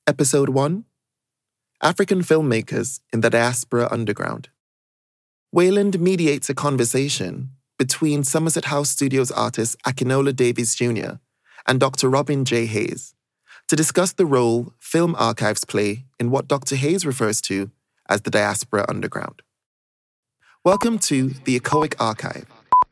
Episode 1, African Filmmakers in the Diaspora Underground. Wayland mediates a conversation between Somerset House Studios artist Akinola Davies Jr. and Dr. Robin J. Hayes to discuss the role film archives play in what Dr. Hayes refers to as the Diaspora Underground. Welcome to the Echoic Archive.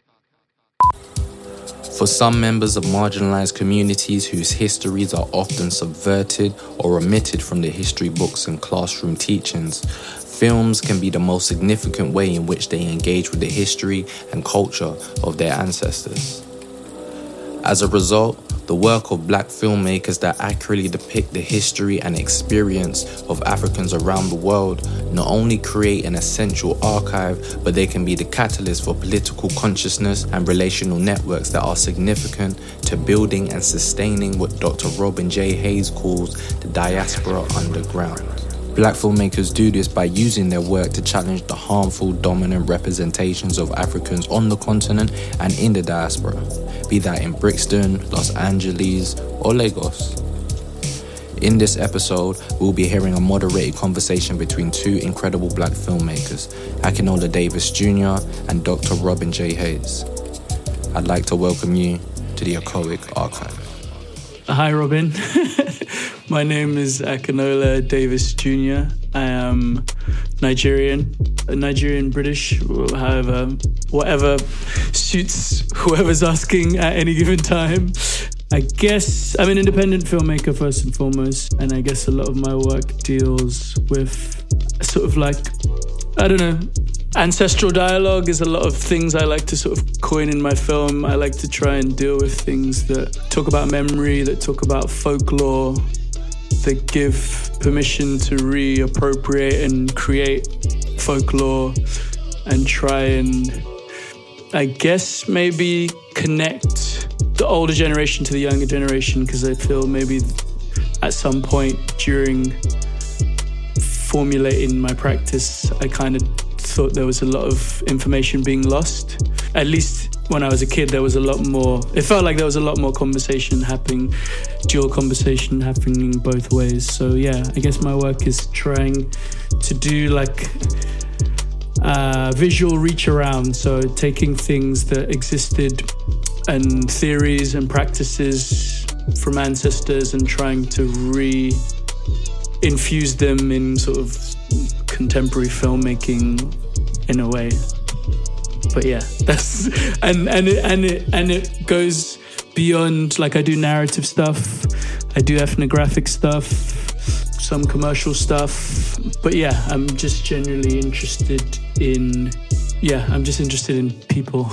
For some members of marginalized communities whose histories are often subverted or omitted from the history books and classroom teachings, films can be the most significant way in which they engage with the history and culture of their ancestors. As a result, the work of Black filmmakers that accurately depict the history and experience of Africans around the world not only create an essential archive, but they can be the catalyst for political consciousness and relational networks that are significant to building and sustaining what Dr. Robin J. Hayes calls the diaspora underground. Black filmmakers do this by using their work to challenge the harmful, dominant representations of Africans on the continent and in the diaspora, be that in Brixton, Los Angeles, or Lagos. In this episode, we'll be hearing a moderated conversation between two incredible Black filmmakers, Akinola Davies Jr. and Dr. Robin J. Hayes. I'd like to welcome you to the Echoic Archive. Hi, Robin. My name is Akinola Davies Jr. I am Nigerian British, however, whatever suits whoever's asking at any given time. I guess I'm an independent filmmaker first and foremost, and I guess a lot of my work deals with sort of like, I don't know, ancestral dialogue is a lot of things I like to sort of coin in my film. I like to try and deal with things that talk about memory, that talk about folklore, that give permission to reappropriate and create folklore and try and, I guess, maybe connect the older generation to the younger generation, because I feel maybe at some point during formulating my practice, I kind of thought there was a lot of information being lost. At least when I was a kid, there was a lot more, it felt like there was a lot more conversation happening, dual conversation happening both ways. So yeah, I guess my work is trying to do like visual reach around. So taking things that existed and theories and practices from ancestors and trying to infuse them in sort of contemporary filmmaking in a way. But yeah, that's and it goes beyond, like I do narrative stuff, I do ethnographic stuff, some commercial stuff. But yeah, I'm just generally interested in people.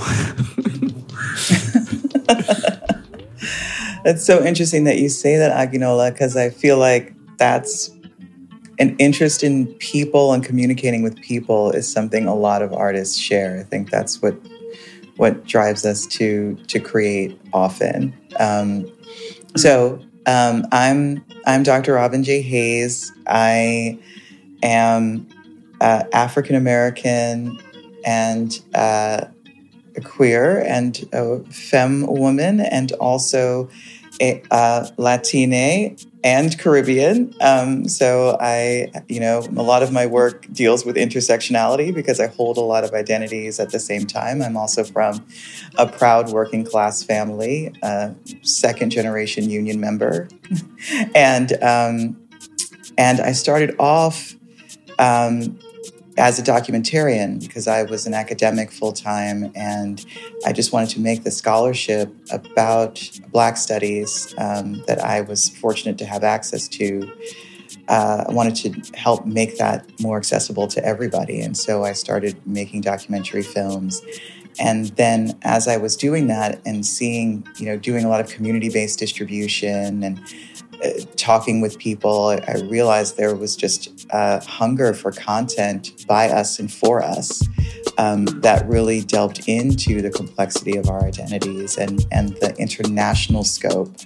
That's so interesting that you say that, Akinola, because I feel like that's an interest in people and communicating with people is something a lot of artists share. I think that's what drives us to create often. I'm Dr. Robin J. Hayes. I am African American and queer and a femme woman, and also a Latina and Caribbean. So a lot of my work deals with intersectionality because I hold a lot of identities at the same time. I'm also from a proud working class family, second generation union member. And I started off as a documentarian because I was an academic full-time, and I just wanted to make the scholarship about Black studies that I was fortunate to have access to. I wanted to help make that more accessible to everybody, and so I started making documentary films. And then as I was doing that and seeing, doing a lot of community-based distribution and talking with people, I realized there was just a hunger for content by us and for us that really delved into the complexity of our identities and the international scope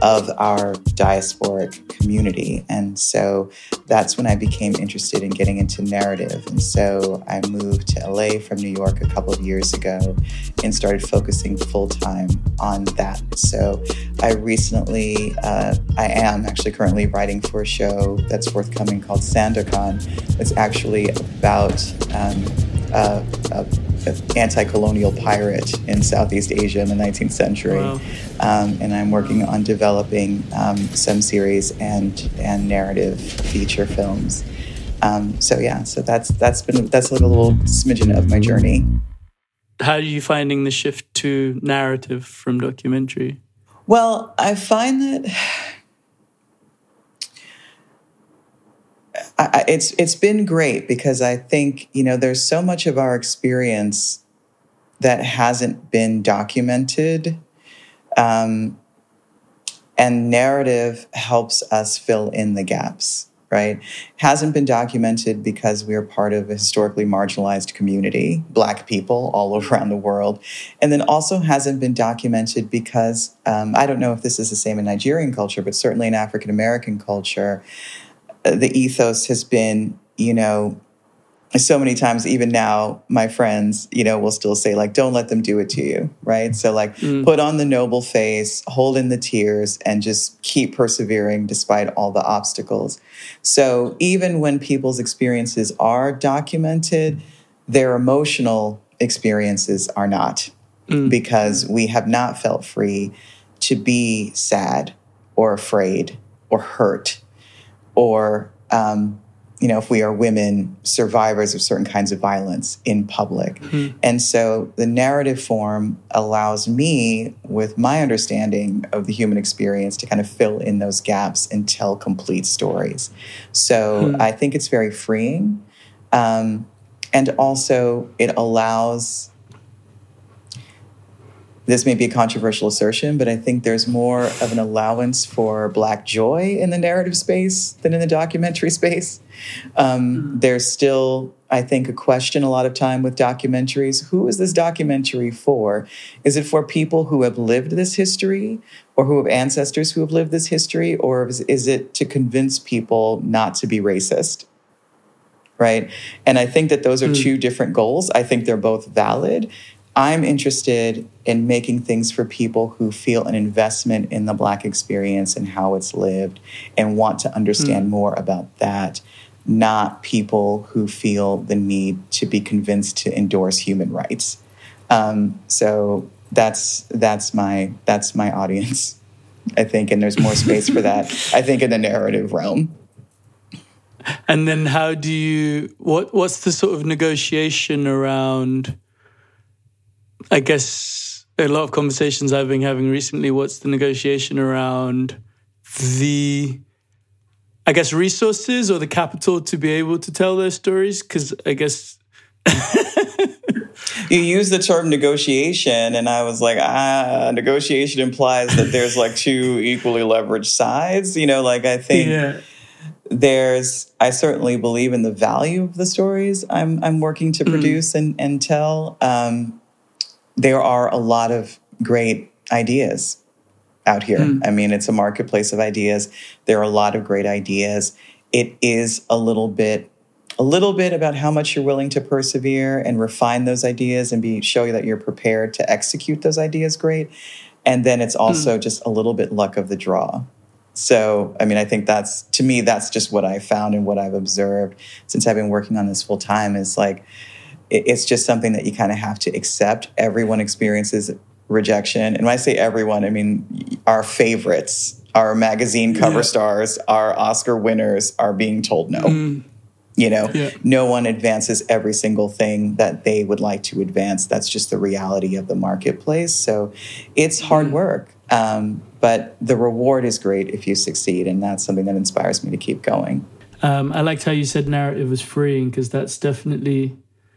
of our diasporic community. And so that's when I became interested in getting into narrative. And so I moved to LA from New York a couple of years ago and started focusing full-time on that. So I recently, I am actually currently writing for a show that's forthcoming called Sandokan. It's actually about an anti-colonial pirate in Southeast Asia in the 19th century. Wow. And I'm working on developing some series and narrative feature films. So that's like a little smidgen of my journey. How are you finding the shift to narrative from documentary? Well, I find that it's been great because I think, there's so much of our experience that hasn't been documented. And narrative helps us fill in the gaps, right? Hasn't been documented because we're part of a historically marginalized community, Black people all around the world. And then also hasn't been documented because, I don't know if this is the same in Nigerian culture, but certainly in African American culture, the ethos has been, so many times, even now, my friends, will still say, like, don't let them do it to you, right? So, like, put on the noble face, hold in the tears, and just keep persevering despite all the obstacles. So even when people's experiences are documented, their emotional experiences are not, because we have not felt free to be sad or afraid or hurt or, if we are women, survivors of certain kinds of violence in public. And so the narrative form allows me, with my understanding of the human experience, to kind of fill in those gaps and tell complete stories. So I think it's very freeing. And also it allows, this may be a controversial assertion, but I think there's more of an allowance for Black joy in the narrative space than in the documentary space. There's still, I think, a question a lot of time with documentaries. Who is this documentary for? Is it for people who have lived this history or who have ancestors who have lived this history? Or is it to convince people not to be racist? Right? And I think that those are two different goals. I think they're both valid. I'm interested in making things for people who feel an investment in the Black experience and how it's lived and want to understand more about that, not people who feel the need to be convinced to endorse human rights. So that's my audience, I think, and there's more space for that, I think, in the narrative realm. And then how do you, what's the sort of negotiation around, I guess, a lot of conversations I've been having recently, what's the negotiation around the, I guess, resources or the capital to be able to tell their stories? Because I guess... You use the term negotiation, and I was like, negotiation implies that there's like two equally leveraged sides. I think I certainly believe in the value of the stories I'm working to produce and tell. There are a lot of great ideas out here. I mean, it's a marketplace of ideas. There are a lot of great ideas. It is a little bit about how much you're willing to persevere and refine those ideas and show you that you're prepared to execute those ideas great. And then it's also just a little bit luck of the draw. So, I mean, I think that's just what I found and what I've observed since I've been working on this full time is like, it's just something that you kind of have to accept. Everyone experiences rejection. And when I say everyone, I mean our favorites, our magazine cover stars, our Oscar winners are being told no. No one advances every single thing that they would like to advance. That's just the reality of the marketplace. So it's hard work. But the reward is great if you succeed. And that's something that inspires me to keep going. I liked how you said narrative was freeing, because that's definitely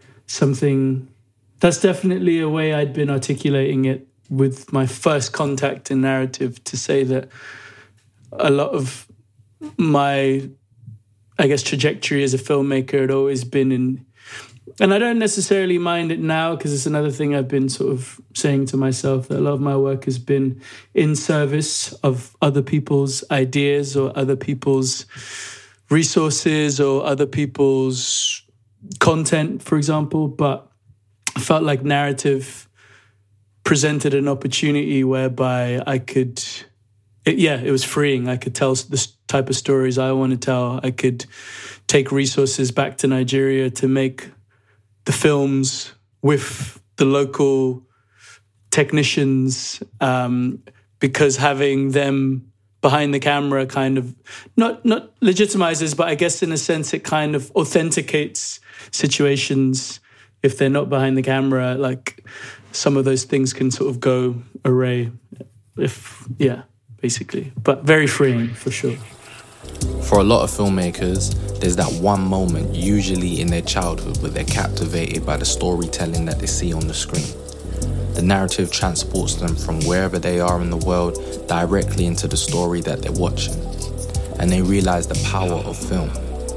a way I'd been articulating it with my first contact in narrative, to say that a lot of my, I guess, trajectory as a filmmaker had always been in And I don't necessarily mind it now, because it's another thing I've been sort of saying to myself, that a lot of my work has been in service of other people's ideas or other people's resources or other people's content, for example. But I felt like narrative presented an opportunity whereby I could, it was freeing. I could tell the type of stories I want to tell. I could take resources back to Nigeria to make the films with the local technicians, because having them behind the camera kind of not legitimizes, but I guess in a sense it kind of authenticates situations. If they're not behind the camera, like some of those things can sort of go array. Basically. But very freeing for sure. For a lot of filmmakers, there's that one moment, usually in their childhood, where they're captivated by the storytelling that they see on the screen. The narrative transports them from wherever they are in the world directly into the story that they're watching, and they realize the power of film.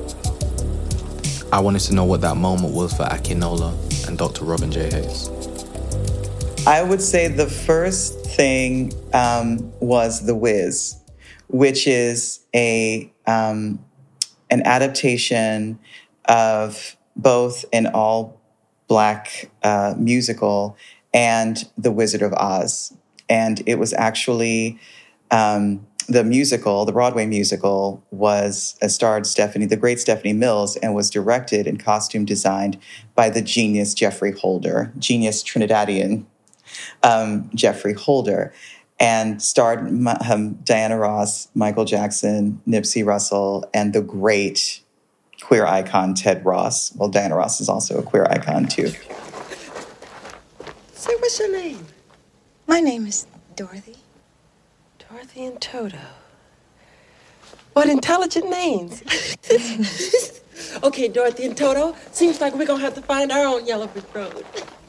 I wanted to know what that moment was for Akinola and Dr. Robin J. Hayes. I would say the first thing was The Wiz, which is an adaptation of both an all-Black musical and The Wizard of Oz. And it was actually the musical, the Broadway musical, starred the great Stephanie Mills, and was directed and costume designed by the genius genius Trinidadian Geoffrey Holder, and starred Diana Ross, Michael Jackson, Nipsey Russell, and the great queer icon Ted Ross. Well, Diana Ross is also a queer icon too. Say, what's your name? My name is Dorothy. Dorothy and Toto. What intelligent names. Okay, Dorothy and Toto, seems like we're gonna have to find our own Yellow Brick Road.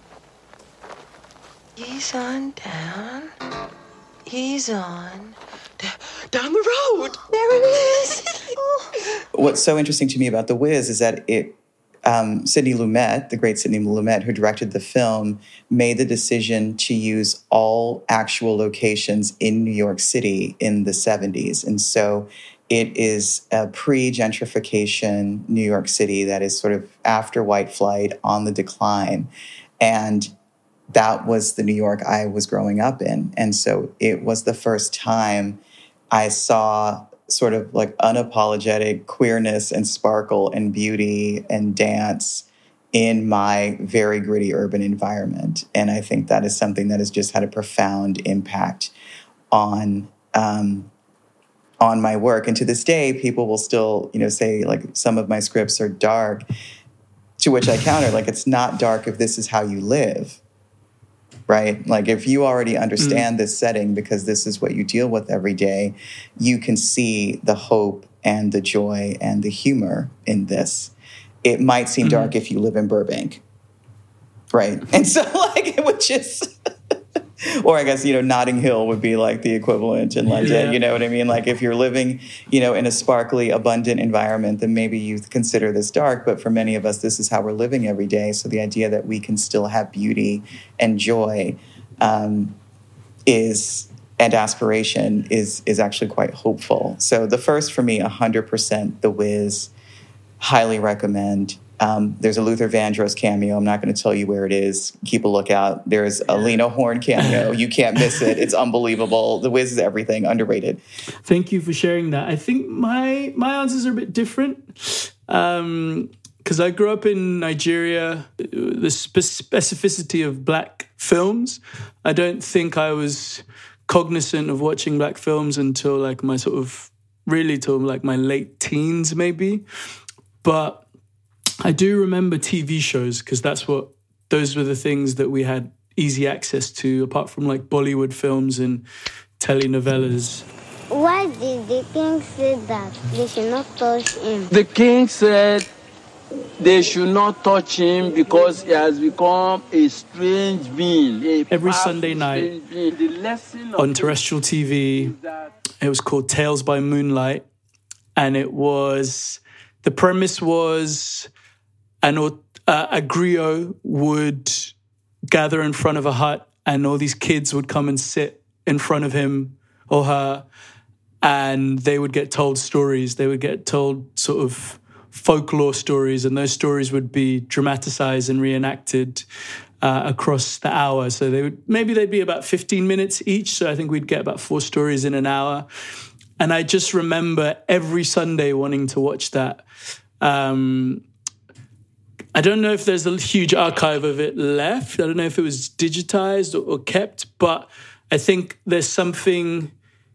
Ease on down. Ease on. Down the road. There it is. What's so interesting to me about The Wiz is that Sidney Lumet, the great Sidney Lumet, who directed the film, made the decision to use all actual locations in New York City in the 70s. And so it is a pre-gentrification New York City that is sort of after white flight, on the decline. And that was the New York I was growing up in. And so it was the first time I saw sort of like unapologetic queerness and sparkle and beauty and dance in my very gritty urban environment. And I think that is something that has just had a profound impact on my work. And to this day, people will still, say like some of my scripts are dark, to which I counter, like, it's not dark if this is how you live. Right? Like, if you already understand this setting because this is what you deal with every day, you can see the hope and the joy and the humor in this. It might seem dark if you live in Burbank. Right? And so, like, it would just... or I guess, Notting Hill would be like the equivalent in London. Yeah. You know what I mean? Like, if you're living, in a sparkly, abundant environment, then maybe you consider this dark. But for many of us, this is how we're living every day. So the idea that we can still have beauty and joy and aspiration is actually quite hopeful. So the first for me, 100%, The Wiz, highly recommend. There's a Luther Vandross cameo. I'm not going to tell you where it is. Keep a lookout. There's a Lena Horne cameo. You can't miss it. It's unbelievable. The Wiz is everything. Underrated. Thank you for sharing that. I think my answers are a bit different because I grew up in Nigeria. The specificity of Black films, I don't think I was cognizant of watching Black films until like my till like my late teens maybe. But I do remember TV shows because those were the things that we had easy access to, apart from like Bollywood films and telenovelas. Why did the king say that they should not touch him? The king said they should not touch him because he has become a strange being. Every Sunday night on terrestrial TV, it was called Tales by Moonlight. And the premise was a griot would gather in front of a hut, and all these kids would come and sit in front of him or her, and they would get told stories. They would get told sort of folklore stories, and those stories would be dramatized and reenacted across the hour. So they'd be about 15 minutes each. So I think we'd get about 4 stories in an hour. And I just remember every Sunday wanting to watch that. I don't know if there's a huge archive of it left. I don't know if it was digitized or kept, but I think there's something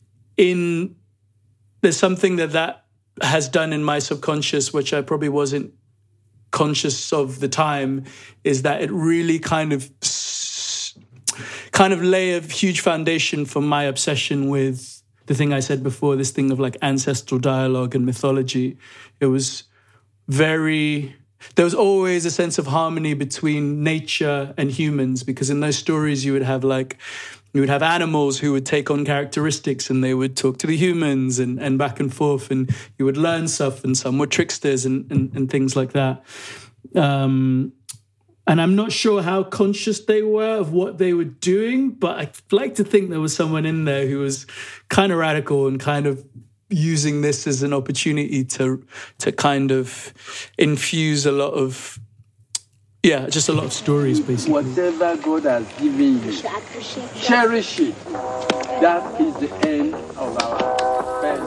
that has done in my subconscious, which I probably wasn't conscious of the time, is that it really kind of lay a huge foundation for my obsession with the thing I said before, this thing of like ancestral dialogue and mythology. It was there was always a sense of harmony between nature and humans, because in those stories you would have animals who would take on characteristics and they would talk to the humans and back and forth, and you would learn stuff, and some were tricksters and things like that. And I'm not sure how conscious they were of what they were doing, but I'd like to think there was someone in there who was kind of radical and kind of using this as an opportunity to kind of infuse a lot of stories, basically. Whatever God has given you, cherish it. That is the end of our first.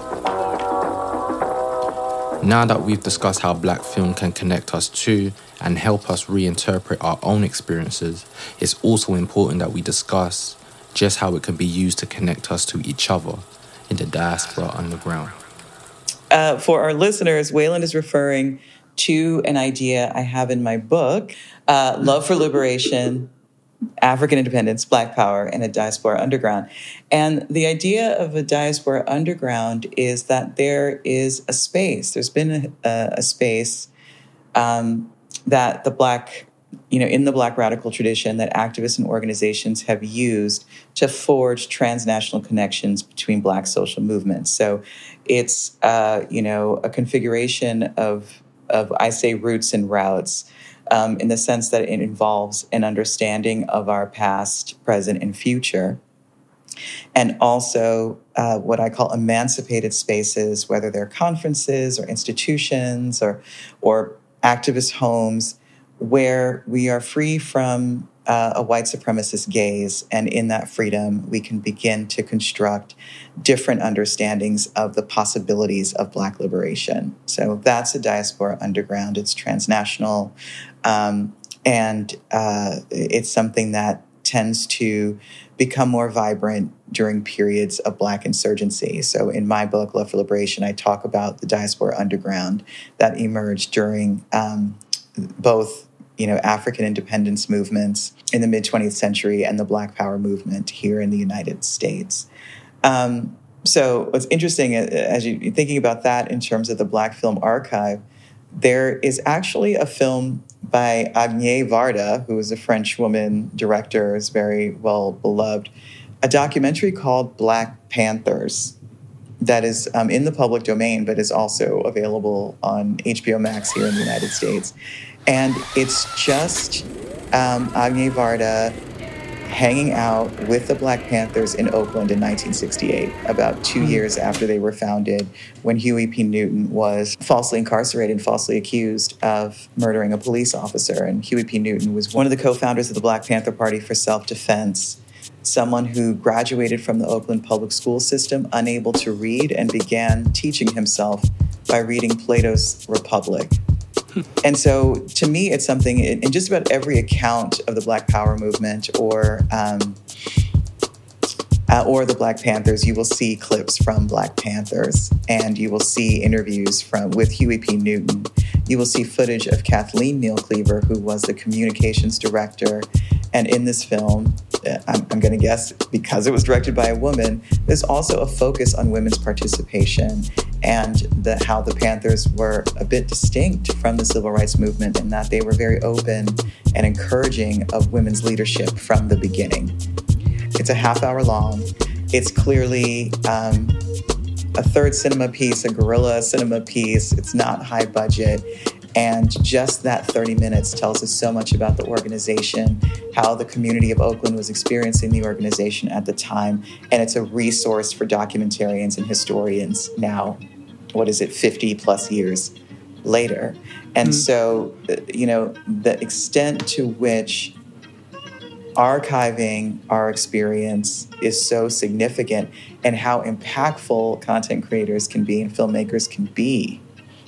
Now that we've discussed how Black film can connect us to and help us reinterpret our own experiences, it's also important that we discuss just how it can be used to connect us to each other in the diaspora underground. For our listeners, Wayland is referring to an idea I have in my book, Love for Liberation, African Independence, Black Power, and a Diaspora Underground. And the idea of a Diaspora Underground is that there is a space. There's been a space that the Black, in the Black radical tradition, that activists and organizations have used to forge transnational connections between Black social movements. So it's, a configuration of I say roots and routes, in the sense that it involves an understanding of our past, present, and future. And also what I call emancipated spaces, whether they're conferences or institutions or activist homes, where we are free from a white supremacist gaze. And in that freedom, we can begin to construct different understandings of the possibilities of Black liberation. So that's a Diaspora Underground. It's transnational. And it's something that tends to become more vibrant during periods of Black insurgency. So in my book, Love for Liberation, I talk about the Diaspora Underground that emerged during both African independence movements in the mid-20th century and the Black Power movement here in the United States. So what's interesting, as you're thinking about that in terms of the Black Film Archive, there is actually a film by Agnès Varda, who is a French woman director, is very well beloved, a documentary called Black Panthers that is in the public domain, but is also available on HBO Max here in the United States. And it's just Agnès Varda hanging out with the Black Panthers in Oakland in 1968, about 2 years after they were founded, when Huey P. Newton was falsely incarcerated, falsely accused of murdering a police officer. And Huey P. Newton was one of the co-founders of the Black Panther Party for Self-Defense, someone who graduated from the Oakland public school system, unable to read, and began teaching himself by reading Plato's Republic. And so, to me, it's something in just about every account of the Black Power movement or the Black Panthers, you will see clips from Black Panthers, and you will see interviews with Huey P. Newton. You will see footage of Kathleen Neal Cleaver, who was the communications director. And in this film, I'm going to guess because it was directed by a woman, there's also a focus on women's participation and how the Panthers were a bit distinct from the civil rights movement in that they were very open and encouraging of women's leadership from the beginning. It's a half hour long. It's clearly a third cinema piece, a guerrilla cinema piece. It's not high budget. And just that 30 minutes tells us so much about the organization, how the community of Oakland was experiencing the organization at the time. And it's a resource for documentarians and historians now, 50 plus years later. And so, the extent to which archiving our experience is so significant, and how impactful content creators can be and filmmakers can be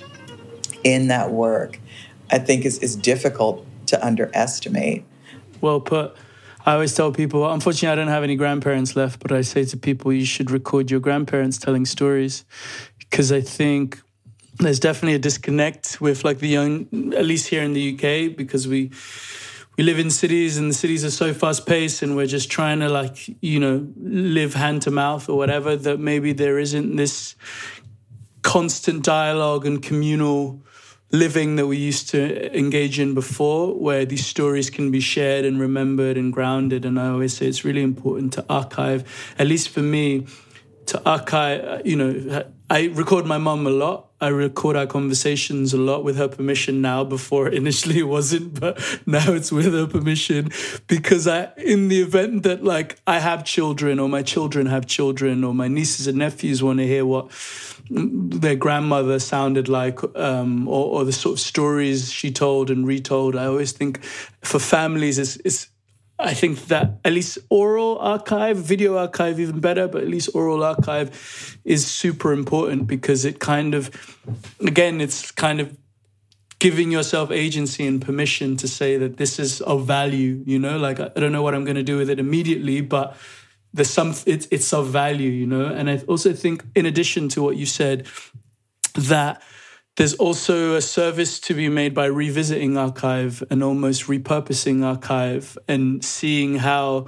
in that work, I think is difficult to underestimate. Well put. I always tell people, unfortunately, I don't have any grandparents left, but I say to people, you should record your grandparents telling stories, because I think there's definitely a disconnect with like the young, at least here in the UK, because we live in cities and the cities are so fast paced and we're just trying to live hand to mouth or whatever, that maybe there isn't this constant dialogue and communal living that we used to engage in before, where these stories can be shared and remembered and grounded. And I always say it's really important to archive, at least for me, to archive, I record my mum a lot. I record our conversations a lot with her permission now. Before, initially it wasn't, but now it's with her permission, because in the event that like I have children or my children have children or my nieces and nephews want to hear what their grandmother sounded like, or the sort of stories she told and retold, I always think for families I think that at least oral archive, video archive even better, but at least oral archive is super important, because it kind of, again, it's kind of giving yourself agency and permission to say that this is of value, like I don't know what I'm going to do with it immediately, but there's it's of value, And I also think, in addition to what you said, that there's also a service to be made by revisiting archive and almost repurposing archive and seeing how,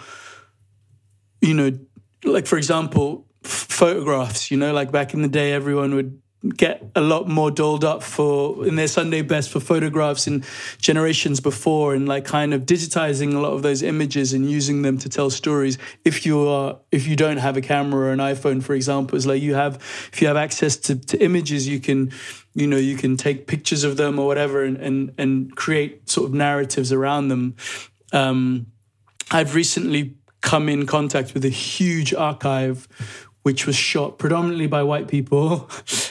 like, for example, photographs, like back in the day, everyone would get a lot more dolled up in their Sunday best for photographs in generations before, and like kind of digitizing a lot of those images and using them to tell stories. If you don't have a camera or an iPhone, for example, it's like if you have access to images, you can take pictures of them or whatever and create sort of narratives around them. I've recently come in contact with a huge archive which was shot predominantly by white people,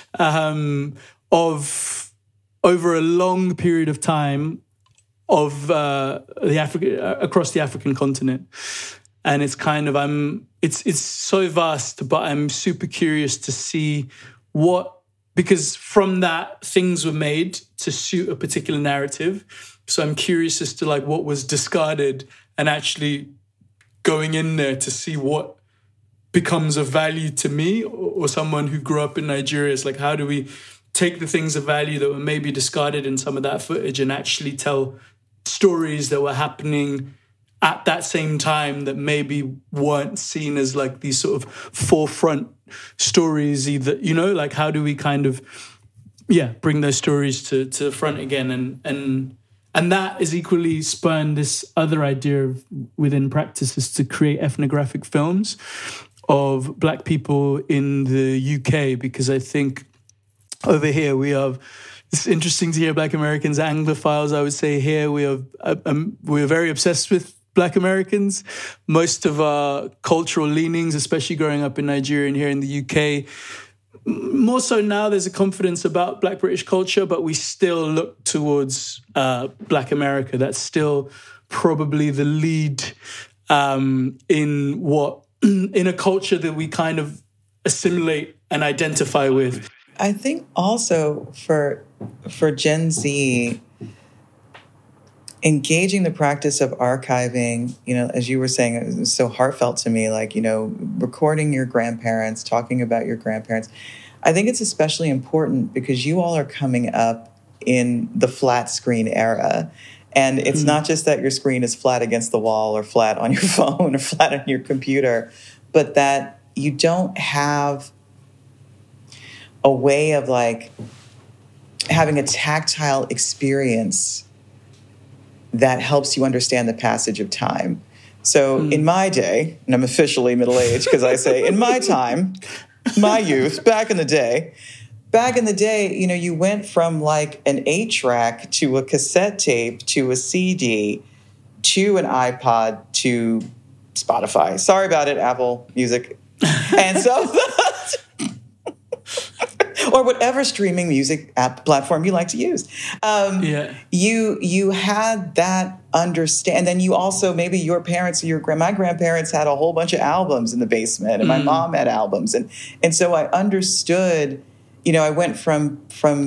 of over a long period of time of across the African continent. And it's kind of, it's so vast, but I'm super curious to see because from that, things were made to suit a particular narrative. So I'm curious as to like what was discarded, and actually going in there to see what becomes of value to me or someone who grew up in Nigeria. It's like, how do we take the things of value that were maybe discarded in some of that footage and actually tell stories that were happening at that same time that maybe weren't seen as like these sort of forefront stories either, like how do we kind of, bring those stories to the front again. And that is equally spurned this other idea within practice, is to create ethnographic films of Black people in the UK, because I think over here it's interesting to hear Black Americans, Anglophiles, I would say here we're very obsessed with Black Americans. Most of our cultural leanings, especially growing up in Nigeria and here in the UK, more so now there's a confidence about Black British culture, but we still look towards Black America. That's still probably the lead in a culture that we kind of assimilate and identify with. I think also for Gen Z, engaging the practice of archiving, as you were saying, it was so heartfelt to me, like, recording your grandparents, talking about your grandparents. I think it's especially important because you all are coming up in the flat screen era. And it's not just that your screen is flat against the wall or flat on your phone or flat on your computer, but that you don't have a way of like having a tactile experience that helps you understand the passage of time. So in my day, and I'm officially middle-aged because I say in my time, my youth, back in the day, back in the day, you know, you went from like an 8-track to a cassette tape to a CD to an iPod to Spotify. Sorry about it, Apple Music. And so, or whatever streaming music app platform you like to use. You had that understand. And then you also, maybe your parents or my grandparents had a whole bunch of albums in the basement, and my mom had albums. And so I understood, you know, I went from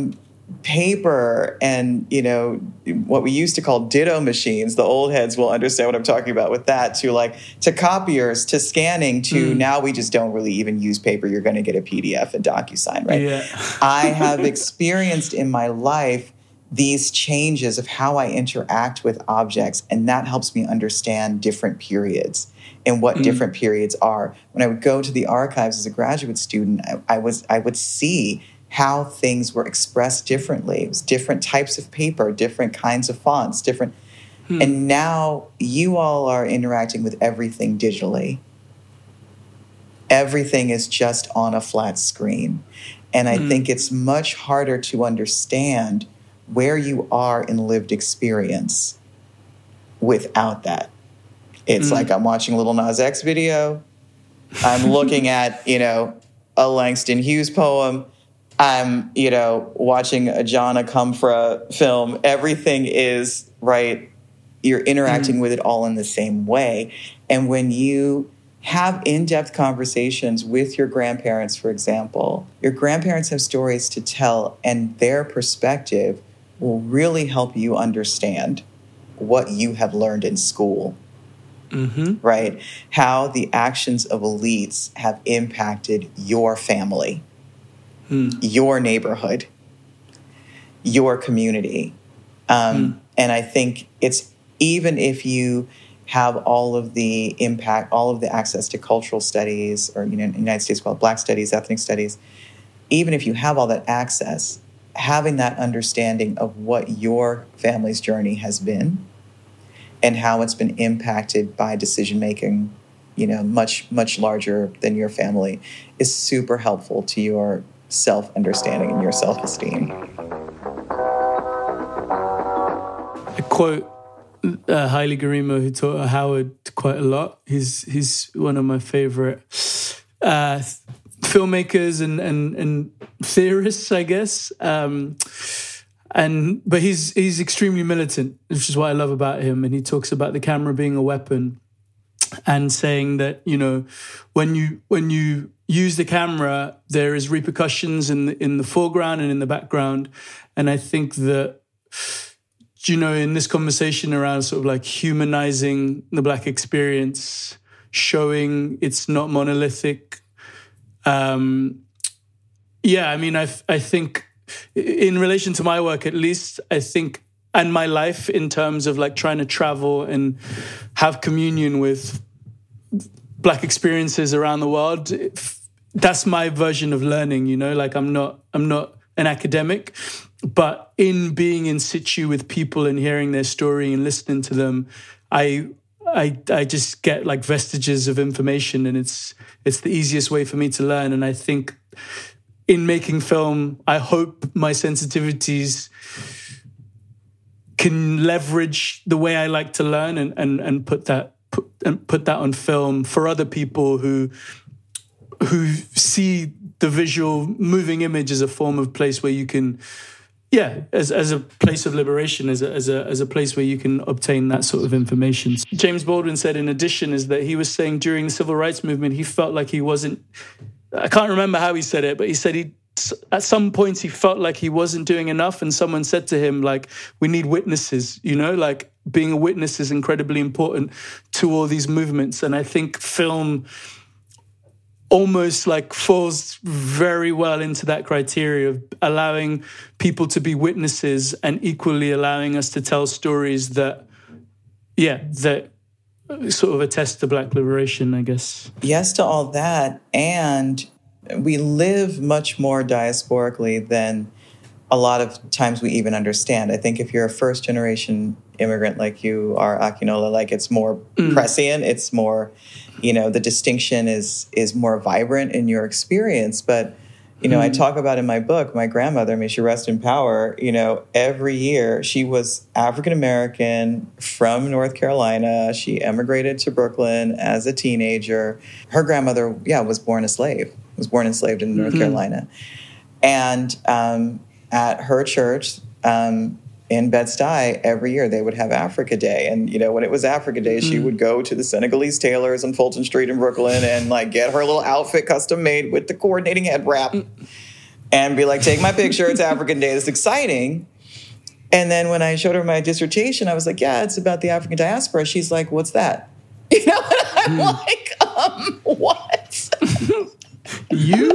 paper and, you know, what we used to call ditto machines. The old heads will understand what I'm talking about with that, to copiers, to scanning, to now we just don't really even use paper. You're going to get a PDF and DocuSign, right? Yeah. I have experienced in my life these changes of how I interact with objects, and that helps me understand different periods and what different periods are. When I would go to the archives as a graduate student, I would see how things were expressed differently. It was different types of paper, different kinds of fonts, different. And now you all are interacting with everything digitally. Everything is just on a flat screen. And I think it's much harder to understand where you are in lived experience without that. It's like I'm watching a Lil Nas X video. I'm looking at, you know, a Langston Hughes poem. I'm, you know, watching a John Akomfra film. Everything is, right, you're interacting with it all in the same way. And when you have in-depth conversations with your grandparents, for example, your grandparents have stories to tell, and their perspective will really help you understand what you have learned in school, right? How the actions of elites have impacted your family, your neighborhood, your community. And I think it's, even if you have all of the impact, all of the access to cultural studies, or, you know, in the United States called Black studies, ethnic studies, even if you have all that access, having that understanding of what your family's journey has been and how it's been impacted by decision-making, you know, much, much larger than your family, is super helpful to your self-understanding and your self-esteem. I quote Haile Gerima, who taught Howard quite a lot. He's one of my favorite filmmakers and theorists, I guess. But he's extremely militant, which is what I love about him. And he talks about the camera being a weapon, and saying that, you know, when you use the camera, there is repercussions in the foreground and in the background. And I think that, you know, in this conversation around sort of like humanizing the Black experience, showing it's not monolithic. I mean, I think in relation to my work, at least, I think, and my life in terms of like trying to travel and have communion with Black experiences around the world, that's my version of learning, you know, like I'm not an academic, but in being in situ with people and hearing their story and listening to them, I just get like vestiges of information, and it's the easiest way for me to learn. And I think in making film, I hope my sensitivities can leverage the way I like to learn and put that on film for other people who see the visual moving image as a form of place where you can, as a place of liberation, as a place where you can obtain that sort of information. James Baldwin said, in addition, is that he was saying during the civil rights movement, he felt like he wasn't, I can't remember how he said it, but he said at some point he felt like he wasn't doing enough, and someone said to him, like, we need witnesses, you know, like being a witness is incredibly important to all these movements. And I think film almost like falls very well into that criteria of allowing people to be witnesses and equally allowing us to tell stories that sort of attest to Black liberation, I guess. Yes to all that. And we live much more diasporically than a lot of times we even understand. I think if you're a first-generation immigrant like you are, Akinola, like it's more prescient, it's more, you know, the distinction is more vibrant in your experience. But, You know, I talk about in my book, my grandmother, may she rest in power, you know, every year she was African-American from North Carolina. She emigrated to Brooklyn as a teenager. Her grandmother, was born enslaved in North Carolina. And at her church in Bed-Stuy, every year they would have Africa Day. And, you know, when it was Africa Day, she would go to the Senegalese tailors on Fulton Street in Brooklyn and, like, get her little outfit custom made with the coordinating head wrap and be like, take my picture, it's African Day, it's exciting. And then when I showed her my dissertation, I was like, yeah, it's about the African diaspora. She's like, what's that? You know, and I'm like, what? You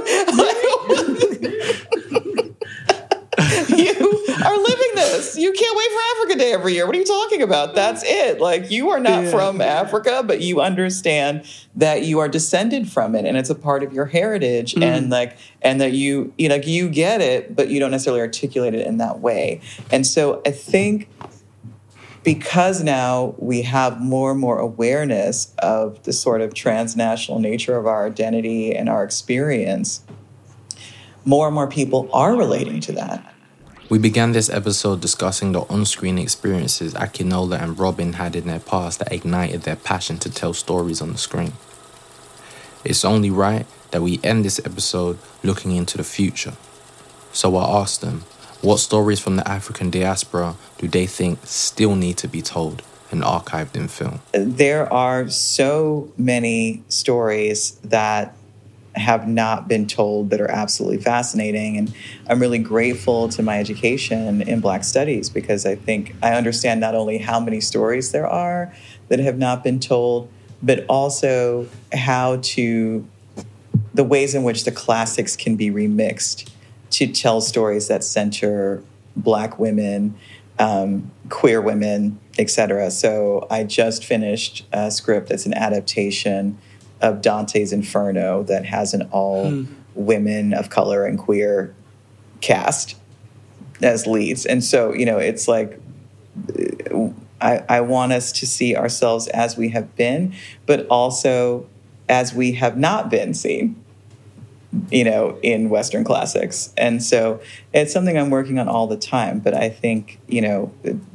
are living this. You can't wait for Africa Day every year. What are you talking about? That's it. Like, you are not from Africa, but you understand that you are descended from it and it's a part of your heritage and that you get it, but you don't necessarily articulate it in that way. And so I think because now we have more and more awareness of the sort of transnational nature of our identity and our experience, more and more people are relating to that. We began this episode discussing the on-screen experiences Akinola and Robin had in their past that ignited their passion to tell stories on the screen. It's only right that we end this episode looking into the future. So I asked them, what stories from the African diaspora do they think still need to be told and archived in film? There are so many stories that have not been told that are absolutely fascinating. And I'm really grateful to my education in Black Studies because I think I understand not only how many stories there are that have not been told, but also the ways in which the classics can be remixed to tell stories that center Black women, queer women, etc. So I just finished a script that's an adaptation of Dante's Inferno that has an all women of color and queer cast as leads. And so, you know, it's like, I want us to see ourselves as we have been, but also as we have not been seen, you know, in Western classics. And so it's something I'm working on all the time. But I think, you know,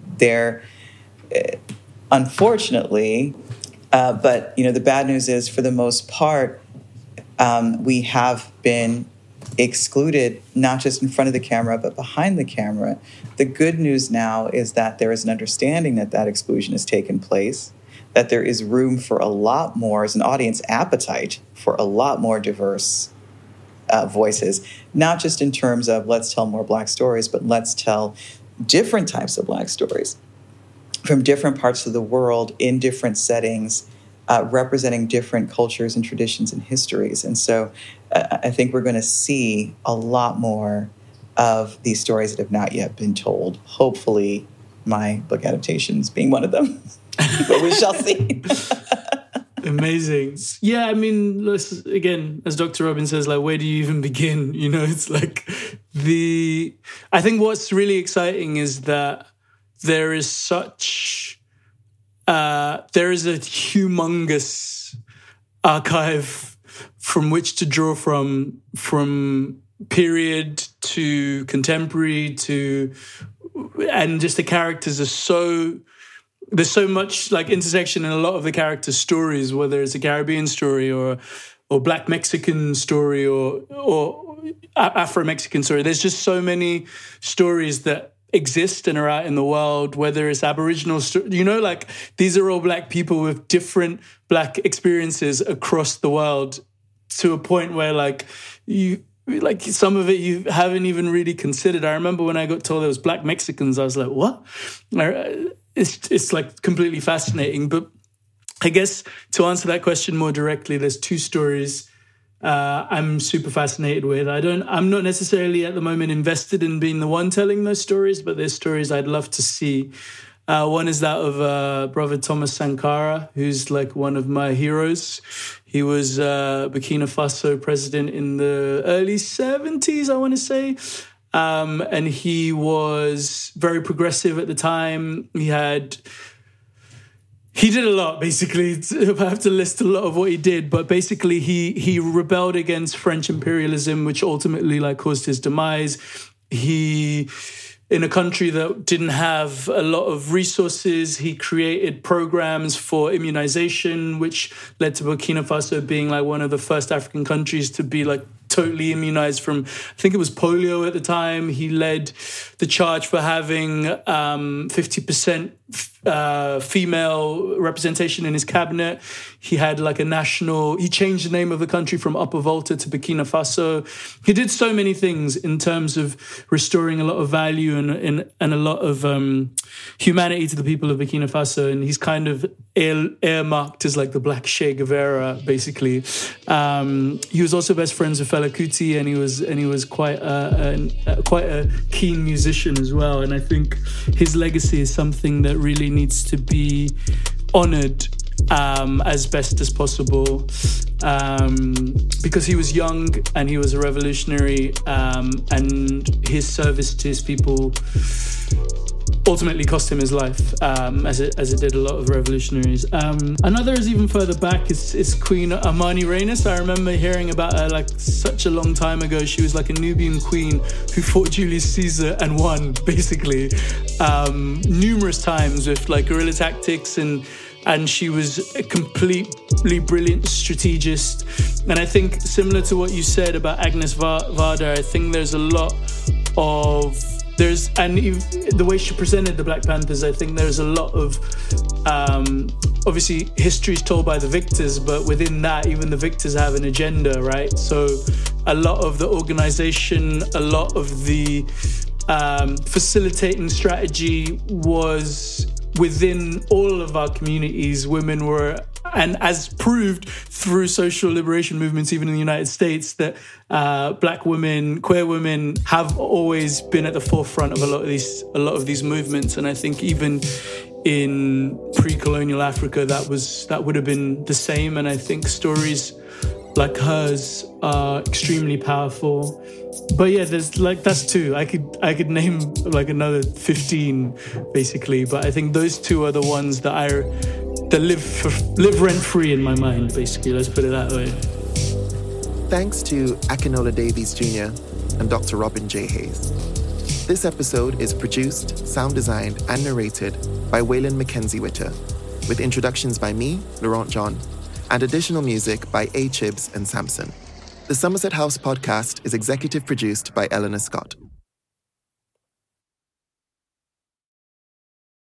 unfortunately, but, you know, the bad news is, for the most part, we have been excluded, not just in front of the camera, but behind the camera. The good news now is that there is an understanding that exclusion has taken place, that there is room for a lot more, as an audience appetite for a lot more diverse voices, not just in terms of let's tell more Black stories, but let's tell different types of Black stories from different parts of the world in different settings, representing different cultures and traditions and histories. And so I think we're going to see a lot more of these stories that have not yet been told. Hopefully, my book adaptations being one of them. But we shall see. Amazing. Yeah, I mean, again, as Dr. Robin says, like, where do you even begin? You know, it's like I think what's really exciting is that there is a humongous archive from which to draw from period to contemporary and just the characters are there's so much like intersection in a lot of the characters' stories, whether it's a Caribbean story or Black Mexican story or Afro-Mexican story. There's just so many stories that exist and are out in the world, whether it's Aboriginal, you know, like these are all Black people with different Black experiences across the world, to a point where like some of it you haven't even really considered. I remember when I got told there was Black Mexicans, I was like, what? It's like completely fascinating. But I guess to answer that question more directly, there's two stories I'm super fascinated with. I'm not necessarily at the moment invested in being the one telling those stories, but there's stories I'd love to see. One is that of Brother Thomas Sankara, who's like one of my heroes. He was Burkina Faso president in the early 70s, I want to say. And he was very progressive at the time. He had He did a lot, basically. I have to list a lot of what he did, but basically he rebelled against French imperialism, which ultimately caused his demise. He, in a country that didn't have a lot of resources, he created programs for immunization, which led to Burkina Faso being one of the first African countries to be totally immunized from, I think it was polio at the time. He led the charge for having 50% female representation in his cabinet. He had he changed the name of the country from Upper Volta to Burkina Faso. He did so many things in terms of restoring a lot of value and a lot of humanity to the people of Burkina Faso. And he's kind of earmarked as the Black Che Guevara, basically. He was also best friends with Fela Kuti, and he was quite a keen musician as well. And I think his legacy is something that really needs to be honored as best as possible, because he was young and he was a revolutionary, and his service to his people ultimately cost him his life, as it did a lot of revolutionaries. Another is even further back. It's Queen Amani Reynous. I remember hearing about her such a long time ago. She was a Nubian queen who fought Julius Caesar and won, basically, numerous times with guerrilla tactics, and she was a completely brilliant strategist. And I think, similar to what you said about Agnes Varda, I think there's a lot of... and the way she presented the Black Panthers, I think there's a lot of, obviously history is told by the victors, but within that, even the victors have an agenda, right? So a lot of the organization, a lot of the facilitating strategy was within all of our communities. Women were, and as proved through social liberation movements, even in the United States, that Black women, queer women have always been at the forefront of a lot of these movements. And I think even in pre-colonial Africa, that would have been the same. And I think stories like hers are extremely powerful. But yeah, there's that's two. I could name another 15 basically, but I think those two are the ones that live rent-free in my mind, basically. Let's put it that way. Thanks to Akinola Davies Jr. and Dr. Robin J. Hayes. This episode is produced, sound designed, and narrated by Waylon Mackenzie Witter, with introductions by me, Laurent John, and additional music by A. Chibs and Samson. The Somerset House podcast is executive produced by Eleanor Scott.